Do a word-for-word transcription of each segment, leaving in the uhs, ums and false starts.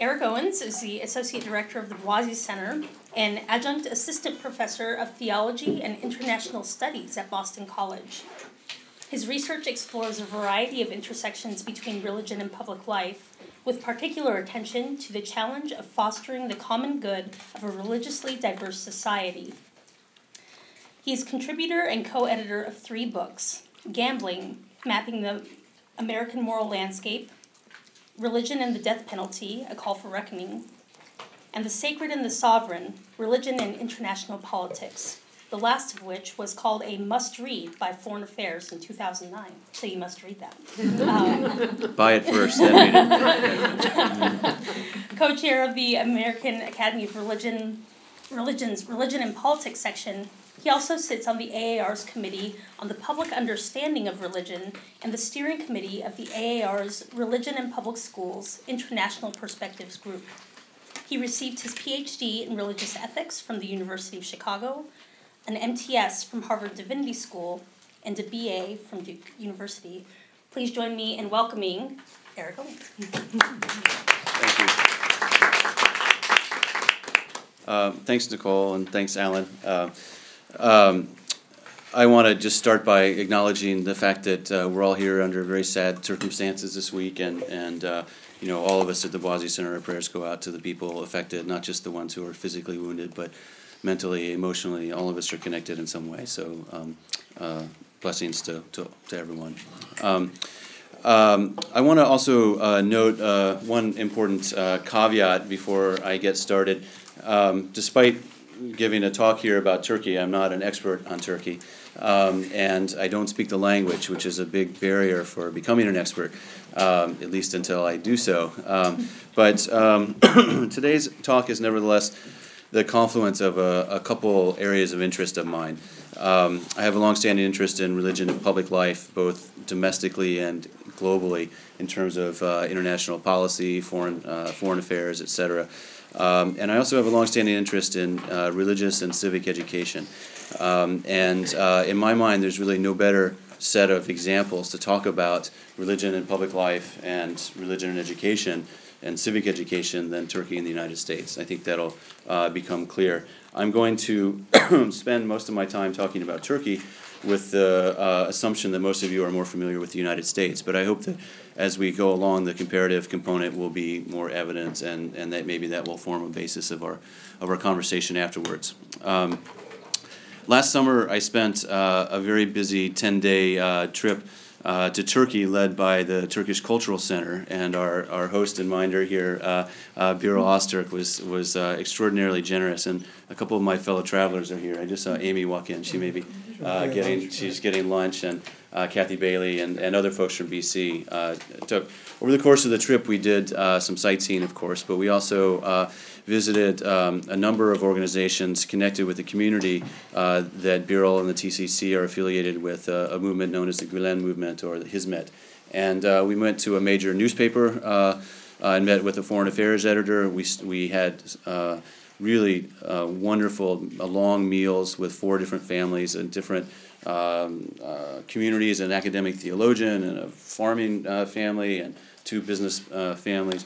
Eric Owens is the Associate Director of the Boise Center and Adjunct Assistant Professor of Theology and International Studies at Boston College. His research explores a variety of intersections between religion and public life, with particular attention to the challenge of fostering the common good of a religiously diverse society. He is contributor and co-editor of three books: Gambling, Mapping the American Moral Landscape, Religion and the Death Penalty, A Call for Reckoning, and The Sacred and the Sovereign, Religion and International Politics, the last of which was called a must-read by Foreign Affairs in two thousand nine, so you must read that. Um, Buy it first, then read it. Co-chair of the American Academy of Religion, Religion's Religion and Politics section, he also sits on the A A R's Committee on the Public Understanding of Religion and the Steering Committee of the A A R's Religion and Public Schools International Perspectives Group. He received his P H D in Religious Ethics from the University of Chicago, an M T S from Harvard Divinity School, and a B A from Duke University. Please join me in welcoming Eric Owens. Thank you. Uh, thanks, Nicole, and thanks, Alan. Uh, um, I want to just start by acknowledging the fact that uh, we're all here under very sad circumstances this week, and, and uh, you know, all of us at the Boise Center, our prayers go out to the people affected, not just the ones who are physically wounded, but mentally, emotionally. All of us are connected in some way, so um, uh, blessings to, to, to everyone. Um, um, I want to also uh, note uh, one important uh, caveat before I get started. Um, despite giving a talk here about Turkey, I'm not an expert on Turkey, um, and I don't speak the language, which is a big barrier for becoming an expert, um, at least until I do so. Um, but um, today's talk is nevertheless the confluence of a, a couple areas of interest of mine. Um, I have a longstanding interest in religion and public life, both domestically and globally, in terms of uh, international policy, foreign uh, foreign affairs, et cetera. Um, and I also have a longstanding interest in uh, religious and civic education. Um, and uh, in my mind, there's really no better set of examples to talk about religion and public life and religion and education and civic education than Turkey and the United States. I think that'll uh, become clear. I'm going to spend most of my time talking about Turkey with the uh, assumption that most of you are more familiar with the United States, but I hope that as we go along, the comparative component will be more evident, and, and that maybe that will form a basis of our of our conversation afterwards. Um, last summer, I spent uh, a very busy ten-day uh, trip Uh, to Turkey, led by the Turkish Cultural Center, and our, our host and minder here, uh, uh, Birol Öztürk, was was uh, extraordinarily generous, and a couple of my fellow travelers are here. I just saw Amy walk in; she may be uh, getting she's getting lunch, and uh, Kathy Bailey and, and other folks from B C uh, took. Over the course of the trip, we did uh, some sightseeing, of course, but we also uh, visited um, a number of organizations connected with the community uh, that Birol and the T C C are affiliated with, uh, a movement known as the Gülen Movement, or the Hizmet. And uh, we went to a major newspaper uh, uh, and met with the foreign affairs editor. We, we had uh, really uh, wonderful uh, long meals with four different families and different um, uh, communities, an academic theologian and a farming uh, family and two business uh, families.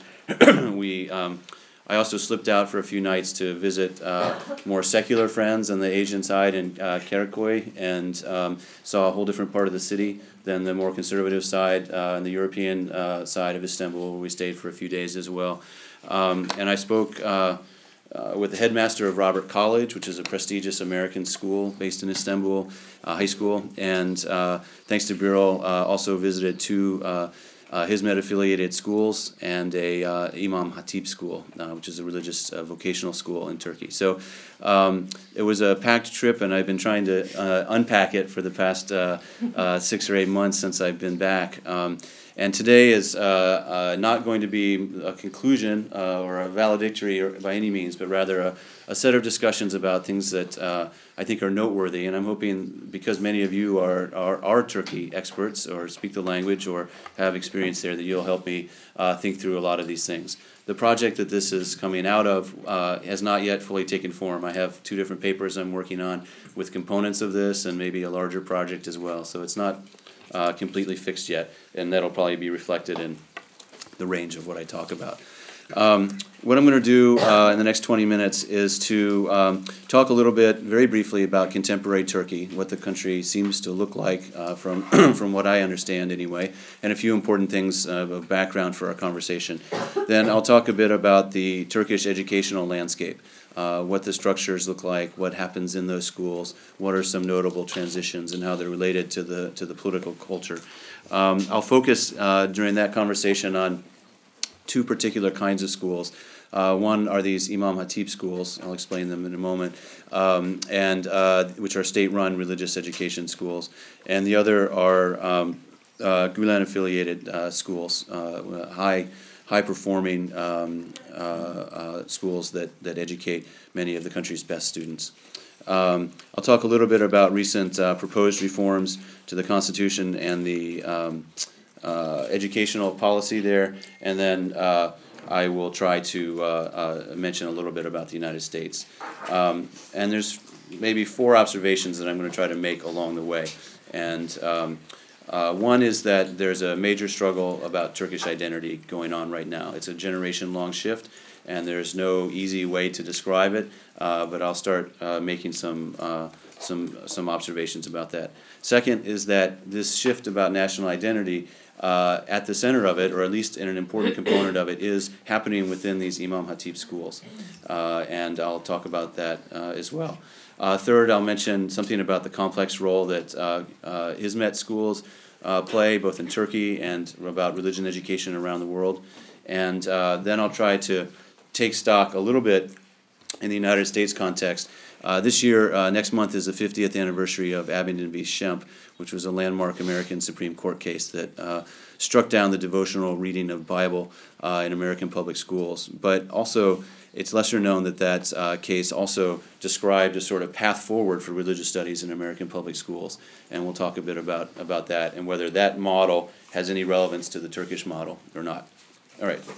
we um, I also slipped out for a few nights to visit uh, more secular friends on the Asian side in uh, Karaköy, and um, saw a whole different part of the city than the more conservative side uh, and the European uh, side of Istanbul, where we stayed for a few days as well. Um, and I spoke uh, uh, with the headmaster of Robert College, which is a prestigious American school based in Istanbul, uh, high school, and uh, thanks to Birol, uh, also visited two uh, Uh, Hizmet-affiliated schools and a uh, Imam Hatip school, uh, which is a religious uh, vocational school in Turkey. So um, it was a packed trip, and I've been trying to uh, unpack it for the past uh, uh, six or eight months since I've been back. Um, and today is uh, uh, not going to be a conclusion uh, or a valedictory or, by any means, but rather a, a set of discussions about things that uh, I think are noteworthy. And I'm hoping, because many of you are, are, are Turkey experts or speak the language or have experience there, that you'll help me uh, think through a lot of these things. The project that this is coming out of uh, has not yet fully taken form. I have two different papers I'm working on with components of this, and maybe a larger project as well. So it's not uh, completely fixed yet, and that'll probably be reflected in the range of what I talk about. Um, what I'm going to do uh, in the next twenty minutes is to um, talk a little bit, very briefly, about contemporary Turkey, what the country seems to look like uh, from from what I understand anyway, and a few important things uh, of background for our conversation. Then I'll talk a bit about the Turkish educational landscape. Uh, what the structures look like, what happens in those schools, what are some notable transitions, and how they're related to the to the political culture. Um, I'll focus uh, during that conversation on two particular kinds of schools. Uh, one are these Imam Hatip schools. I'll explain them in a moment, um, and uh, which are state-run religious education schools. And the other are um, uh, Gulen-affiliated uh, schools, uh, high high-performing um, uh, uh, schools that, that educate many of the country's best students. Um, I'll talk a little bit about recent uh, proposed reforms to the Constitution and the um, uh, educational policy there, and then uh, I will try to uh, uh, mention a little bit about the United States. Um, and there's maybe four observations that I'm going to try to make along the way. And um, Uh, one is that there's a major struggle about Turkish identity going on right now. It's a generation-long shift, and there's no easy way to describe it, uh, but I'll start uh, making some, uh, some, some observations about that. Second is that this shift about national identity, uh, at the center of it, or at least in an important component of it, is happening within these Imam Hatip schools, uh, and I'll talk about that uh, as well. Uh, third, I'll mention something about the complex role that uh, uh, Hizmet schools uh, play, both in Turkey and about religion education around the world. And uh, then I'll try to take stock a little bit in the United States context. Uh, this year, uh, next month, is the fiftieth anniversary of Abingdon v. Schempp, which was a landmark American Supreme Court case that uh, struck down the devotional reading of Bible uh, in American public schools. But also, it's lesser known that that uh, case also described a sort of path forward for religious studies in American public schools. And we'll talk a bit about, about that and whether that model has any relevance to the Turkish model or not. All right.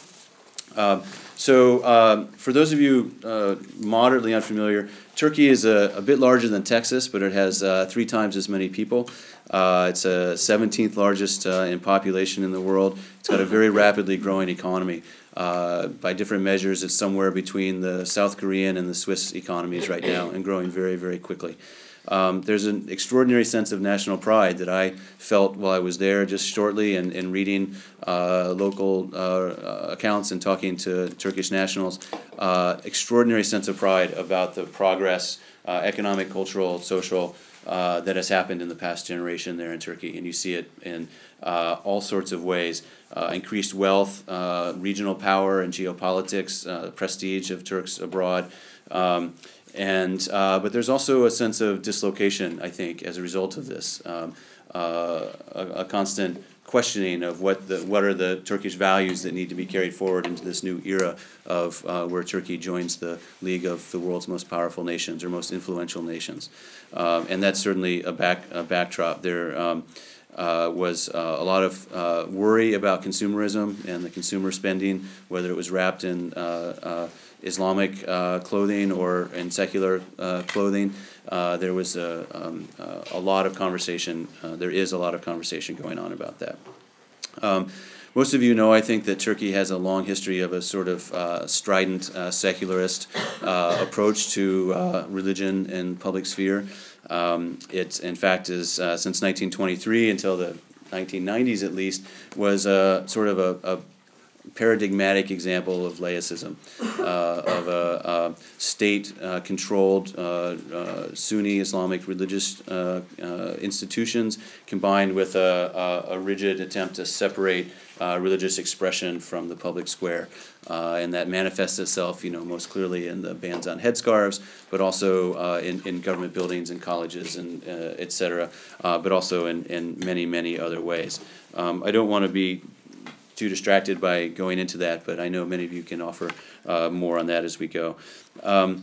Um, so um, for those of you uh, moderately unfamiliar, Turkey is a, a bit larger than Texas, but it has uh, three times as many people. Uh, it's a seventeenth largest uh, in population in the world. It's got a very rapidly growing economy. Uh, by different measures, it's somewhere between the South Korean and the Swiss economies right now, and growing very, very quickly. Um, there's an extraordinary sense of national pride that I felt while I was there just shortly, and, and reading uh, local uh, accounts and talking to Turkish nationals. Uh, extraordinary sense of pride about the progress, uh, economic, cultural, social, uh, that has happened in the past generation there in Turkey. And you see it in uh, all sorts of ways. Uh, increased wealth, uh, regional power and geopolitics, uh, prestige of Turks abroad. Um, And uh, but there's also a sense of dislocation, I think, as a result of this, um, uh, a, a constant questioning of what the what are the Turkish values that need to be carried forward into this new era of uh, where Turkey joins the League of the world's most powerful nations or most influential nations, um, and that's certainly a back a backdrop. There um, uh, was uh, a lot of uh, worry about consumerism and the consumer spending, whether it was wrapped in Uh, uh, Islamic uh, clothing or in secular uh, clothing. Uh, there was a, um, uh, a lot of conversation, uh, there is a lot of conversation going on about that. Um, most of you know, I think, that Turkey has a long history of a sort of uh, strident, uh, secularist uh, approach to uh, religion and public sphere. Um, it, in fact, is uh, since nineteen twenty-three until the nineteen nineties at least, was a sort of a, a paradigmatic example of laicism, uh, of a, a state-controlled uh, uh, Sunni Islamic religious uh, uh, institutions combined with a, a, a rigid attempt to separate uh, religious expression from the public square. Uh, and that manifests itself, you know, most clearly in the bans on headscarves, but also uh, in, in government buildings and colleges and uh, et cetera, uh, but also in, in many, many other ways. Um, I don't want to be too distracted by going into that, but I know many of you can offer uh, more on that as we go. Um,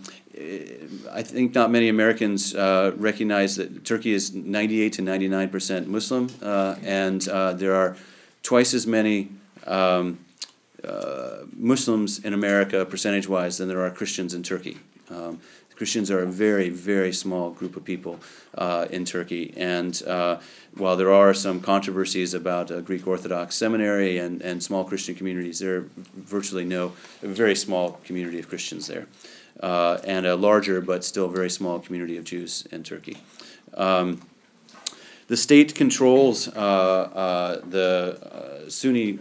I think not many Americans uh, recognize that Turkey is ninety-eight to ninety-nine percent Muslim, uh, and uh, there are twice as many um, uh, Muslims in America, percentage-wise, than there are Christians in Turkey. Um, Christians are a very, very small group of people uh, in Turkey, and uh, while there are some controversies about a Greek Orthodox seminary and, and small Christian communities, there are virtually no, a very small community of Christians there, uh, and a larger but still very small community of Jews in Turkey. Um, the state controls uh, uh, the uh, Sunni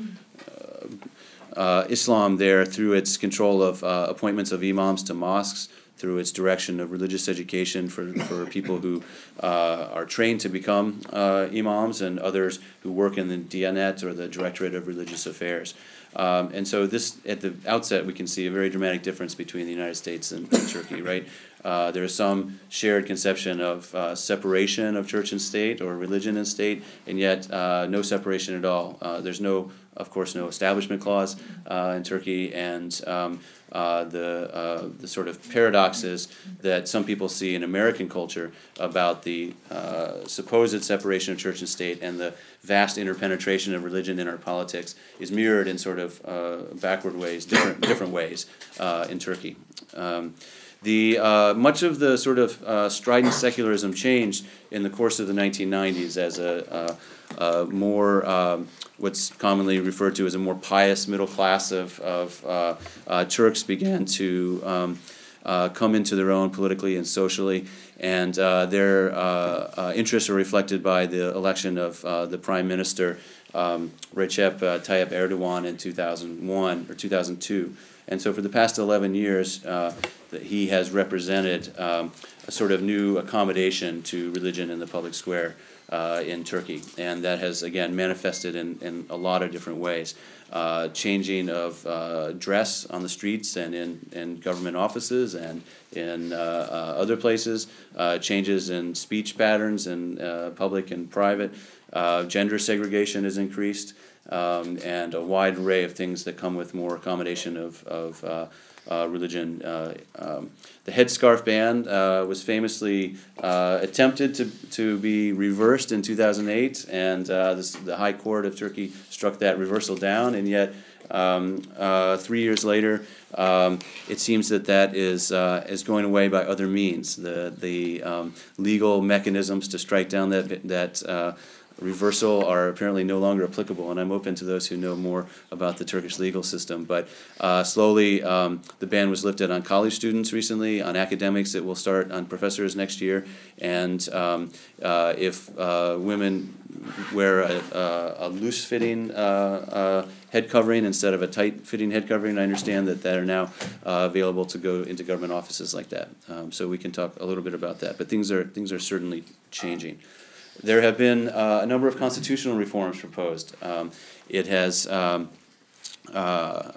uh, uh, Islam there through its control of uh, appointments of imams to mosques, through its direction of religious education for, for people who uh, are trained to become uh, imams, and others who work in the Diyanet, or the Directorate of Religious Affairs. Um, and so this, at the outset, we can see a very dramatic difference between the United States and, and Turkey, right? Uh, there is some shared conception of uh, separation of church and state, or religion and state, and yet uh, no separation at all. Uh, there's no, of course, no establishment clause uh, in Turkey, and um, uh, the uh, the sort of paradoxes that some people see in American culture about the uh, supposed separation of church and state and the vast interpenetration of religion in our politics is mirrored in sort of uh, backward ways, different different ways uh, in Turkey. Um, The uh, much of the sort of uh, strident secularism changed in the course of the nineteen nineties as a, a, a more um, what's commonly referred to as a more pious middle class of, of uh, uh, Turks began to um, uh, come into their own politically and socially, and uh, their uh, uh, interests are reflected by the election of uh, the Prime Minister um, Recep uh, Tayyip Erdogan in two thousand one or two thousand two. And so for the past eleven years, uh, that he has represented um, a sort of new accommodation to religion in the public square uh, in Turkey. And that has, again, manifested in, in a lot of different ways. Uh, changing of uh, dress on the streets and in, in government offices and in uh, uh, other places, uh, changes in speech patterns in uh, public and private. Uh, gender segregation has increased. Um, and a wide array of things that come with more accommodation of, of uh, uh, religion. Uh, um, the headscarf ban uh, was famously uh, attempted to, to be reversed in two thousand eight, and uh, this, the High Court of Turkey struck that reversal down, and yet um, uh, three years later, um, it seems that that is, uh, is going away by other means. The, the um, legal mechanisms to strike down that, that uh, reversal are apparently no longer applicable, and I'm open to those who know more about the Turkish legal system. But uh, slowly, um, the ban was lifted on college students recently, on academics. It will start on professors next year, and um, uh, if uh, women wear a, a, a loose-fitting uh, uh, head covering instead of a tight-fitting head covering, I understand that that are now uh, available to go into government offices like that. Um, so we can talk a little bit about that. But things are things are certainly changing. There have been uh, a number of constitutional reforms proposed. Um, it has, um, uh, uh,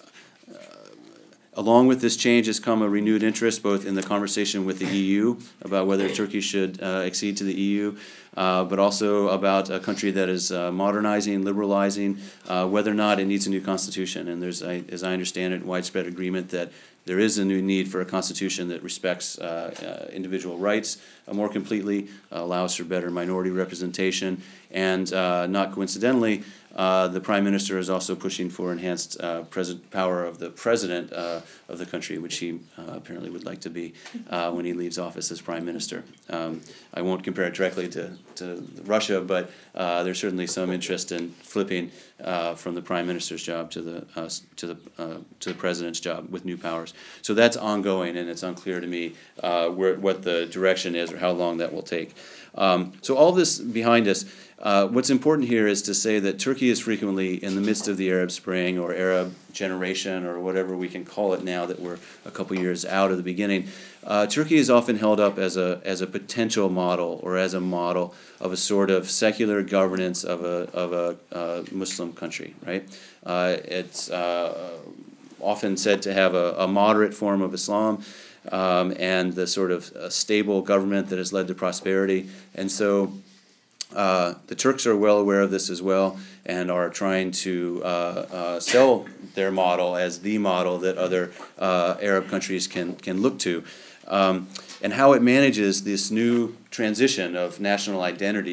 along with this change, has come a renewed interest both in the conversation with the E U about whether Turkey should uh, accede to the E U, uh, but also about a country that is uh, modernizing, liberalizing, uh, whether or not it needs a new constitution. And there's, I, as I understand it, widespread agreement that there is a new need for a constitution that respects uh, uh, individual rights uh, more completely, uh, allows for better minority representation, and uh, not coincidentally, uh, the Prime Minister is also pushing for enhanced uh, pres- power of the President uh, of the country, which he uh, apparently would like to be uh, when he leaves office as Prime Minister. Um, I won't compare it directly to, to Russia, but uh, there's certainly some interest in flipping uh, from the Prime Minister's job to the uh, to the uh, to the President's job with new powers. So that's ongoing, and it's unclear to me uh, where what the direction is or how long that will take. Um, so all this behind us, uh, what's important here is to say that Turkey is frequently in the midst of the Arab Spring or Arab generation or whatever we can call it now that we're a couple years out of the beginning. Uh, Turkey is often held up as a as a potential model or as a model of a sort of secular governance of a of a uh, Muslim country, right? Uh, it's uh, often said to have a, a moderate form of Islam. Um, and the sort of uh, stable government that has led to prosperity. And so uh, the Turks are well aware of this as well and are trying to uh, uh, sell their model as the model that other uh, Arab countries can, can look to. Um, and how it manages this new transition of national identity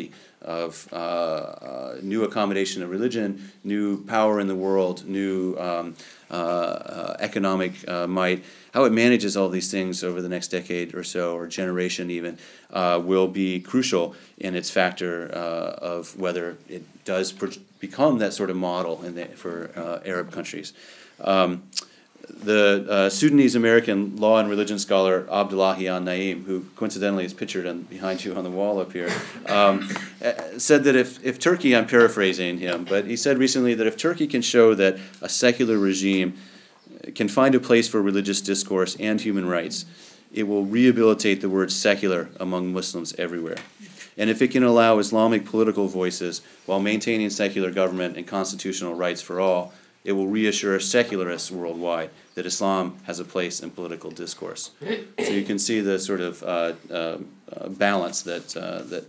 of uh, uh, new accommodation of religion, new power in the world, new um, uh, uh, economic uh, might, how it manages all these things over the next decade or so, or generation even, uh, will be crucial in its factor uh, of whether it does pro- become that sort of model in the, for uh, Arab countries. Um, The uh, Sudanese-American law and religion scholar Abdullahi an-Naim, who coincidentally is pictured on, behind you on the wall up here, um, said that if, if Turkey, I'm paraphrasing him, but he said recently that if Turkey can show that a secular regime can find a place for religious discourse and human rights, it will rehabilitate the word secular among Muslims everywhere. And if it can allow Islamic political voices while maintaining secular government and constitutional rights for all, it will reassure secularists worldwide that Islam has a place in political discourse. So you can see the sort of uh, uh, uh, balance that uh, that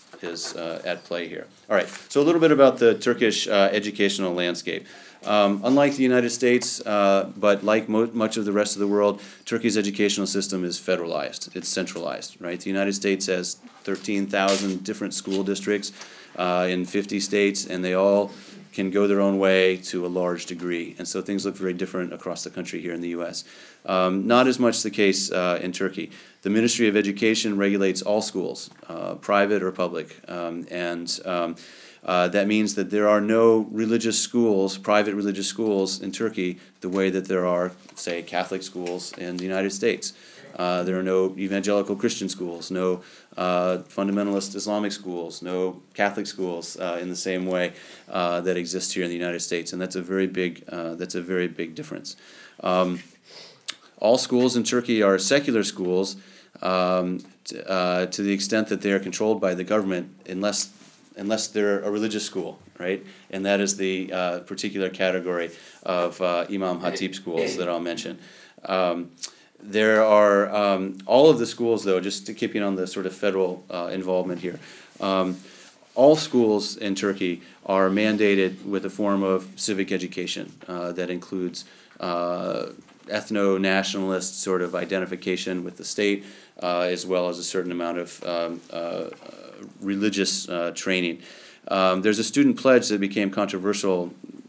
is uh, at play here. All right, so a little bit about the Turkish uh, educational landscape. Um, unlike the United States, uh, but like mo- much of the rest of the world, Turkey's educational system is federalized. It's centralized, right? The United States has thirteen thousand different school districts uh, in fifty states, and they all can go their own way to a large degree. And so things look very different across the country here in the U S. Um, not as much the case uh, in Turkey. The Ministry of Education regulates all schools, uh, private or public. Um, and um, uh, that means that there are no religious schools, private religious schools in Turkey the way that there are, say, Catholic schools in the United States. Uh, there are no evangelical Christian schools, no uh, fundamentalist Islamic schools, no Catholic schools uh, in the same way uh, that exist here in the United States, and that's a very big uh, that's a very big difference. Um, all schools in Turkey are secular schools um, t- uh, to the extent that they are controlled by the government, unless unless they're a religious school, right? And that is the uh, particular category of uh, Imam Hatip schools that I'll mention. Um, There are um, all of the schools, though, just to keeping on the sort of federal uh, involvement here. Um, all schools in Turkey are mandated with a form of civic education uh, that includes uh, ethno-nationalist sort of identification with the state, uh, as well as a certain amount of um, uh, religious uh, training. Um, there's a student pledge that became controversial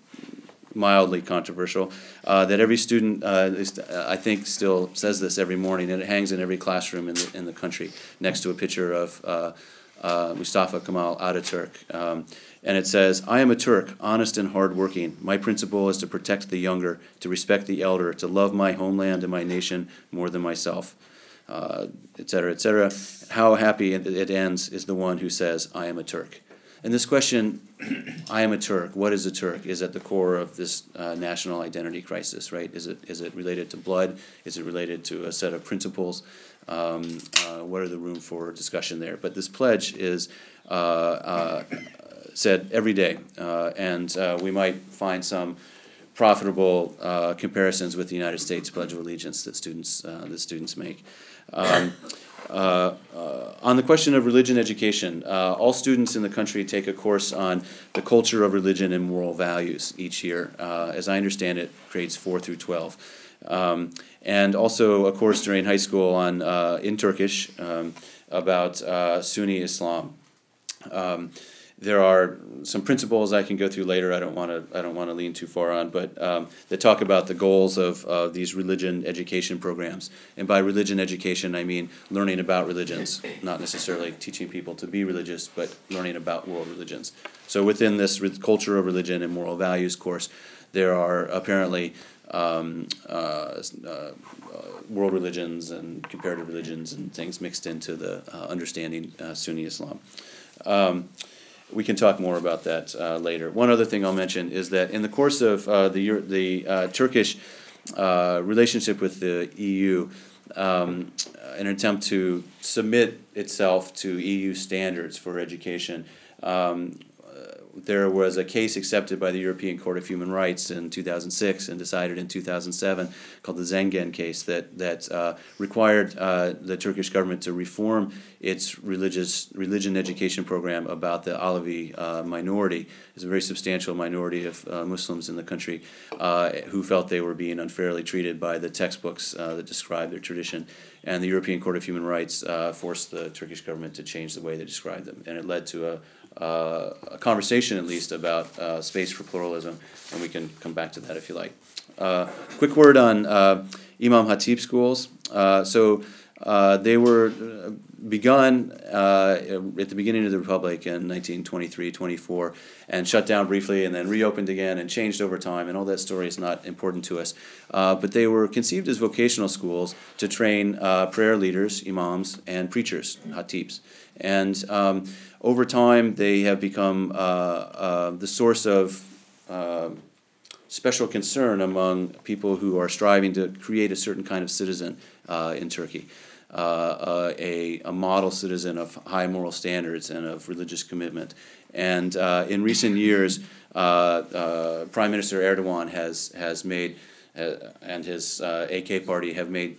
mildly controversial, uh, that every student, uh, is, uh, I think, still says this every morning, and it hangs in every classroom in the, in the country next to a picture of uh, uh, Mustafa Kemal Ataturk. Um, and it says, "I am a Turk, honest and hardworking. My principle is to protect the younger, to respect the elder, to love my homeland and my nation more than myself," uh, et cetera, et cetera. How happy it, it ends is the one who says, "I am a Turk." And this question, I am a Turk, what is a Turk, is at the core of this uh, national identity crisis, right? Is it is it related to blood? Is it related to a set of principles? Um, uh, what are the room for discussion there? But this pledge is uh, uh, said every day, uh, and uh, we might find some profitable uh, comparisons with the United States Pledge of Allegiance that students uh, that students make. Um, Uh, uh, on the question of religion education, uh, all students in the country take a course on the culture of religion and moral values each year. Uh, as I understand it, grades four through twelve. Um, and also a course during high school on uh, in Turkish um, about uh, Sunni Islam. Um, There are some principles I can go through later. I don't want to. I don't want to lean too far on, but um, that talk about the goals of uh, these religion education programs. And by religion education, I mean learning about religions, not necessarily teaching people to be religious, but learning about world religions. So within this re- culture of religion and moral values course, there are apparently um, uh, uh, world religions and comparative religions and things mixed into the uh, understanding uh, Sunni Islam. Um, We can talk more about that uh, later. One other thing I'll mention is that in the course of uh, the Euro- the uh, Turkish uh, relationship with the E U, um, an attempt to submit itself to E U standards for education, um, there was a case accepted by the European Court of Human Rights in two thousand six and decided in two thousand seven called the Zengen case that that uh, required uh, the Turkish government to reform its religious religion education program about the Alevi uh, minority. It's a very substantial minority of uh, Muslims in the country uh, who felt they were being unfairly treated by the textbooks uh, that describe their tradition. And the European Court of Human Rights uh, forced the Turkish government to change the way they described them, and it led to a uh, a conversation at least about uh, space for pluralism, and we can come back to that if you like. Uh, quick word on uh, Imam Khatib schools. Uh, so uh, they were begun uh, at the beginning of the Republic in nineteen twenty-three, twenty-four, and shut down briefly and then reopened again and changed over time, and all that story is not important to us. Uh, but they were conceived as vocational schools to train uh, prayer leaders, imams, and preachers, khatibs. And um, over time, they have become uh, uh, the source of uh, special concern among people who are striving to create a certain kind of citizen uh, in Turkey. Uh, uh, a, a model citizen of high moral standards and of religious commitment. And uh, in recent years, uh, uh, Prime Minister Erdogan has, has made, uh, and his uh, A K party have made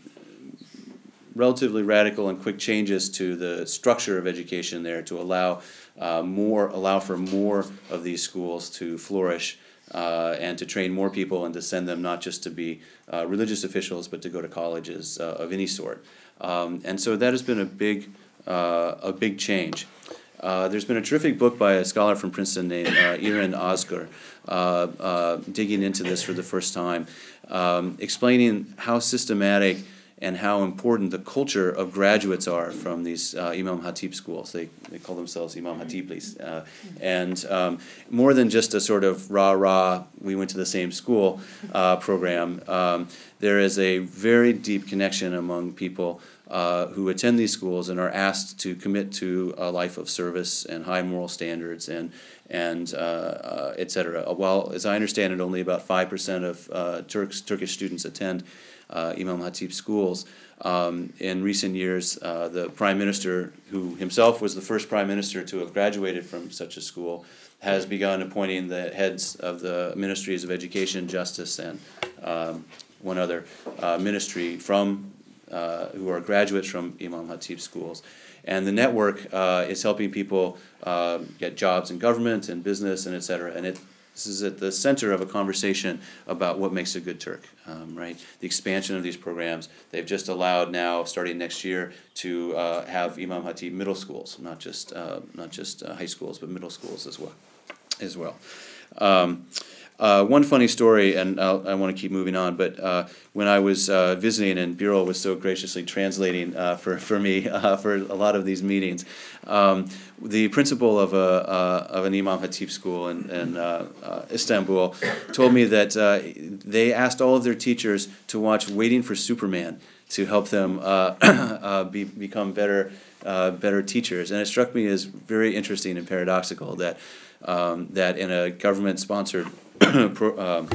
relatively radical and quick changes to the structure of education there to allow uh, more, allow for more of these schools to flourish uh, and to train more people and to send them not just to be uh, religious officials but to go to colleges uh, of any sort. Um, and so that has been a big, uh, a big change. Uh, there's been a terrific book by a scholar from Princeton named uh, Iran Ozgur, uh, uh, digging into this for the first time, um, explaining how systematic and how important the culture of graduates are from these uh, Imam Khatib schools. They, they call themselves Imam Khatiblis. Uh, and um, more than just a sort of rah-rah, we went to the same school uh, program, um, there is a very deep connection among people uh, who attend these schools and are asked to commit to a life of service and high moral standards and, and uh, uh, et cetera. While, as I understand it, only about five percent of uh, Turks, Turkish students attend Uh, Imam Khatib schools. Um, in recent years, uh, the Prime Minister, who himself was the first Prime Minister to have graduated from such a school, has begun appointing the heads of the Ministries of Education, Justice, and um, one other uh, ministry from uh, who are graduates from Imam Khatib schools. And the network uh, is helping people uh, get jobs in government and business and et cetera. And it This is at the center of a conversation about what makes a good Turk, um, right? The expansion of these programs. They've just allowed now, starting next year, to uh, have Imam Khatib middle schools, not just uh, not just uh, high schools, but middle schools as well. As well. Um, Uh, one funny story, and I'll, I want to keep moving on, but uh, when I was uh, visiting, and Birol was so graciously translating uh, for, for me uh, for a lot of these meetings, um, the principal of, a, uh, of an Imam Khatib school in, in uh, uh, Istanbul told me that uh, they asked all of their teachers to watch Waiting for Superman to help them uh, uh, be, become better, uh, better teachers. And it struck me as very interesting and paradoxical that, um, that in a government-sponsored Pro, um,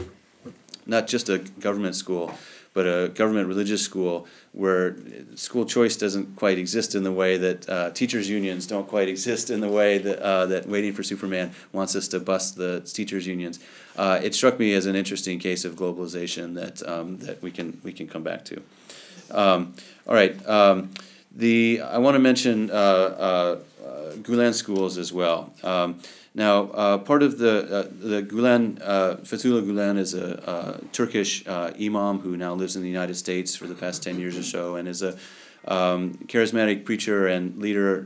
not just a government school, but a government religious school where school choice doesn't quite exist in the way that uh, teachers' unions don't quite exist in the way that uh, that Waiting for Superman wants us to bust the teachers' unions. Uh, it struck me as an interesting case of globalization that um, that we can we can come back to. Um, all right, um, the I want to mention uh, uh, uh, Gulen schools as well. Um, Now, uh, part of the uh, the Gulen, uh, Fethullah Gulen is a uh, Turkish uh, imam who now lives in the United States for the past ten years or so, and is a um, charismatic preacher and leader,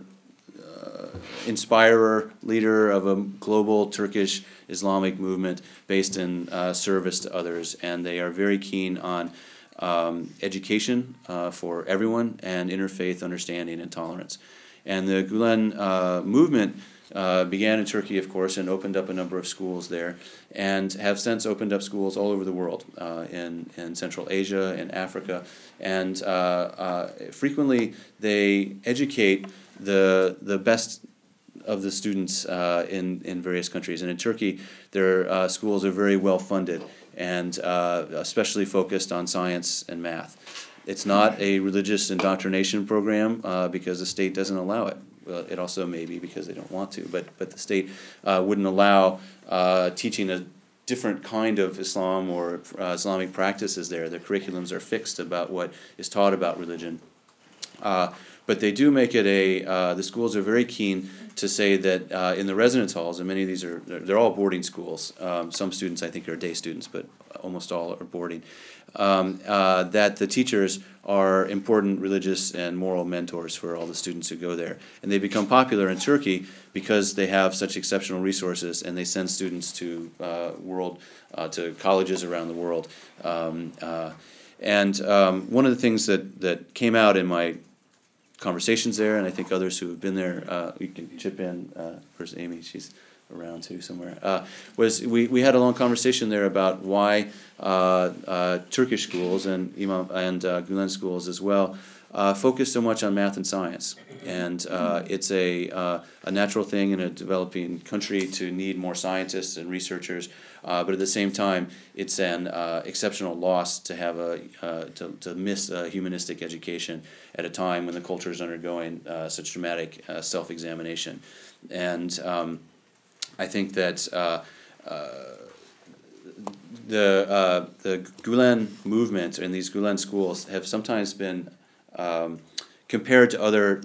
uh, inspirer, leader of a global Turkish Islamic movement based in uh, service to others, and they are very keen on um, education uh, for everyone and interfaith understanding and tolerance. And the Gulen uh, movement Uh, began in Turkey, of course, and opened up a number of schools there, and have since opened up schools all over the world, uh, in, in Central Asia, in Africa, and uh, uh, frequently they educate the the best of the students uh, in, in various countries. And in Turkey, their uh, schools are very well funded and uh, especially focused on science and math. It's not a religious indoctrination program uh, because the state doesn't allow it. Well, it also may be because they don't want to, but but the state uh, wouldn't allow uh, teaching a different kind of Islam or uh, Islamic practices there. Their curriculums are fixed about what is taught about religion. Uh, but they do make it a, uh, the schools are very keen to say that uh, in the residence halls, and many of these are, they're, they're all boarding schools. Um, some students I think are day students, but almost all are boarding. Um, uh, that the teachers are important religious and moral mentors for all the students who go there. And they become popular in Turkey because they have such exceptional resources, and they send students to uh, world, uh, to colleges around the world. Um, uh, and um, one of the things that, that came out in my conversations there, and I think others who have been there, uh, you can chip in. Uh, where's Amy? She's around too somewhere. Uh, was we, we had a long conversation there about why uh, uh, Turkish schools and Imam and uh, Gulen schools as well uh, focus so much on math and science, and uh, it's a uh, a natural thing in a developing country to need more scientists and researchers. Uh, but at the same time, it's an uh, exceptional loss to have a uh, to to miss a humanistic education at a time when the culture is undergoing uh, such dramatic uh, self-examination, and um, I think that uh, uh, the uh, the Gulen movement and these Gulen schools have sometimes been um, compared to other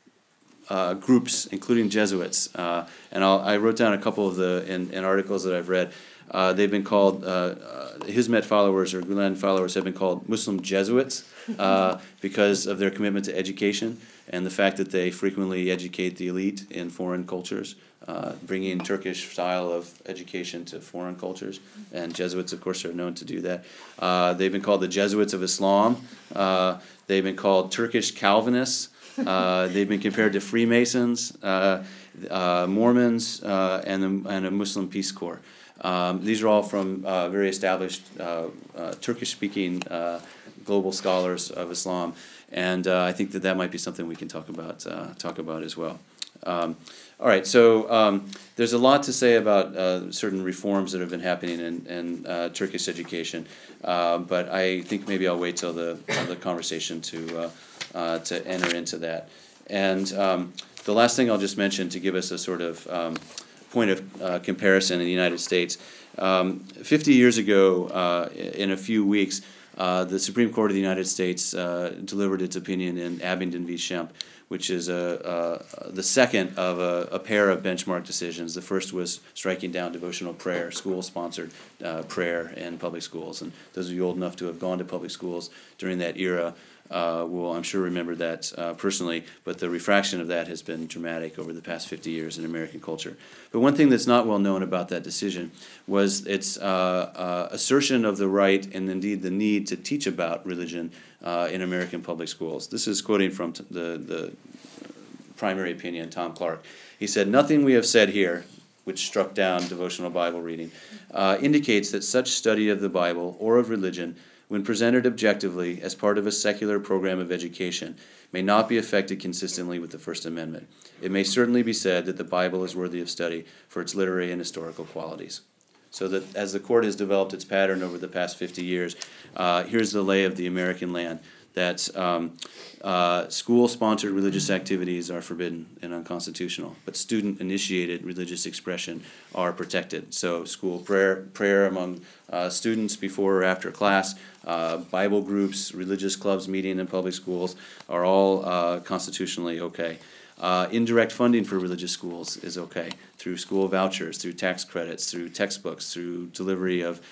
uh, groups, including Jesuits, uh, and I'll, I wrote down a couple of the in, in articles that I've read. Uh, they've been called, uh, uh, Hizmet followers or Gulen followers have been called Muslim Jesuits uh, because of their commitment to education and the fact that they frequently educate the elite in foreign cultures, uh, bringing Turkish style of education to foreign cultures. And Jesuits, of course, are known to do that. Uh, they've been called the Jesuits of Islam. Uh, they've been called Turkish Calvinists. Uh, they've been compared to Freemasons, uh, uh, Mormons, uh, and, the, and a Muslim Peace Corps. Um, these are all from uh, very established uh, uh, Turkish-speaking uh, global scholars of Islam, and uh, I think that that might be something we can talk about uh, talk about as well. Um, all right, so um, there's a lot to say about uh, certain reforms that have been happening in, in uh, Turkish education, uh, but I think maybe I'll wait till the uh, the conversation to uh, uh, to enter into that. And um, the last thing I'll just mention to give us a sort of um, point of uh, comparison in the United States. Um, fifty years ago, uh, in a few weeks, uh, the Supreme Court of the United States uh, delivered its opinion in Abingdon v. Schempp, which is a, a, the second of a, a pair of benchmark decisions. The first was striking down devotional prayer, school-sponsored uh, prayer in public schools. And those of you old enough to have gone to public schools during that era Uh, will, I'm sure, remember that uh, personally, but the refraction of that has been dramatic over the past fifty years in American culture. But one thing that's not well known about that decision was its uh, uh, assertion of the right and indeed the need to teach about religion uh, in American public schools. This is quoting from t- the, the primary opinion, Tom Clark. He said, "Nothing we have said here," which struck down devotional Bible reading, uh, indicates that such study of the Bible or of religion, when presented objectively as part of a secular program of education, may not be affected consistently with the First Amendment. It may certainly be said that the Bible is worthy of study for its literary and historical qualities. So that as the court has developed its pattern over the past fifty years, uh, here's the lay of the American land, that um, uh, school-sponsored religious activities are forbidden and unconstitutional, but student-initiated religious expression are protected. So school prayer, prayer among uh, students before or after class, uh, Bible groups, religious clubs meeting in public schools are all uh, constitutionally okay. Uh, indirect funding for religious schools is okay, through school vouchers, through tax credits, through textbooks, through delivery of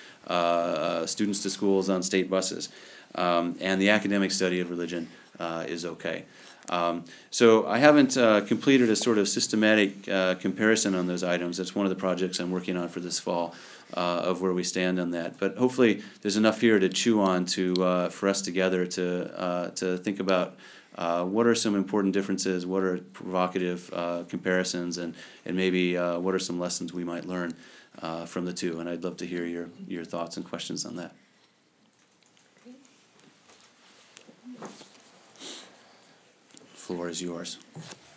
uh, students to schools on state buses. Um, and the academic study of religion uh, is okay. Um, so I haven't uh, completed a sort of systematic uh, comparison on those items. That's one of the projects I'm working on for this fall, uh, of where we stand on that. But hopefully there's enough here to chew on to uh, for us together to uh, to think about uh, what are some important differences, what are provocative uh, comparisons, and and maybe uh, what are some lessons we might learn uh, from the two. And I'd love to hear your your thoughts and questions on that. Floor is yours.